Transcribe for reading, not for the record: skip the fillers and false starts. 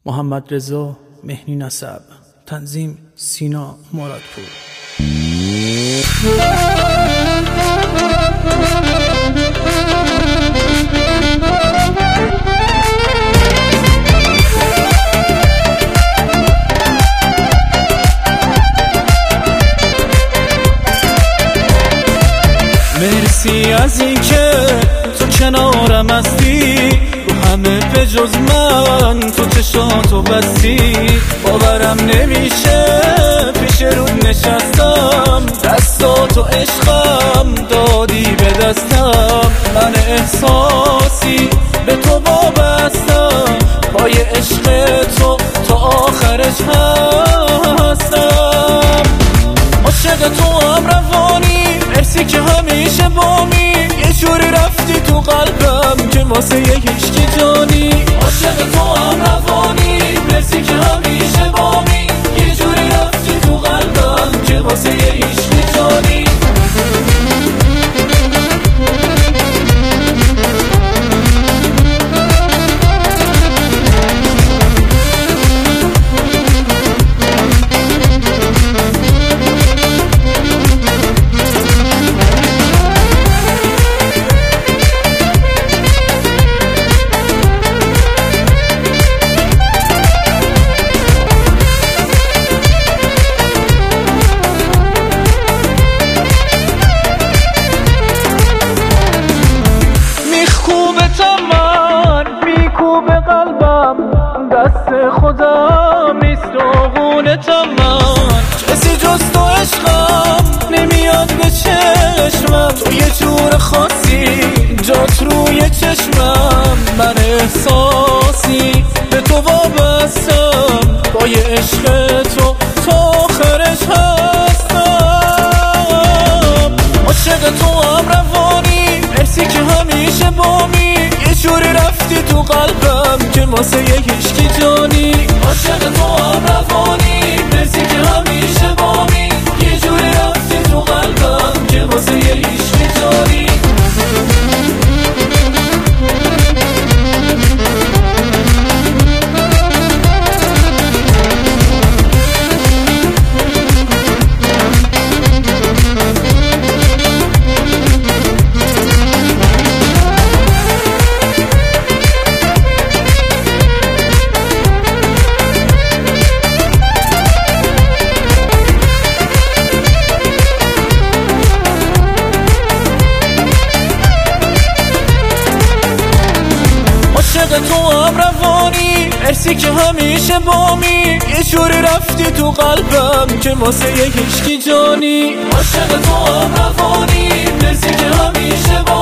محمد رضا مهنی نسب، تنظیم سینا مرادپور. مرسی از این که تو کنارم هستی، رو همه به جز من تو چشاتو بستی. باورم نمیشه پیش رود نشستم، دستاتو عشقم دادی به دستم. من احساسی به تو وابستم، پای عشق تو تا آخرش هستم. عاشق تو هم روانی، مرسی که همیشه بامی. یه جوری رفتی تو قلبم که واسه یه هیچکی جانی. عاشق تو هم روانی، مرسی که همیشه بامی. یه جوری رفتی تو قلبم که واسه یه هیچکی جانی. دست خودم نیست داغونتم، من کسی جز تو عشقم نمیاد به چشمم. تو یه جور خاصی جات روی چشمم. من احساسی به تو وابستم، پای عشق تو تا آخرش هستم. عاشق تو هم روانی، مرسی که همیشه بامی. یه جوری رفتی تو قلبم که واسه یه هیچکی جانی. عاشق تو هم روانی، مرسی که همیشه بامی. یه جوری رفتی تو قلبم که واسه یه هیچکی جانی. عاشق تو هم روانی، مرسی که همیشه بامی. یه جوری رفتی تو قلبم که واسه یه هیچکی جانی. عاشق تو هم روانی، مرسی که همیشه بامی.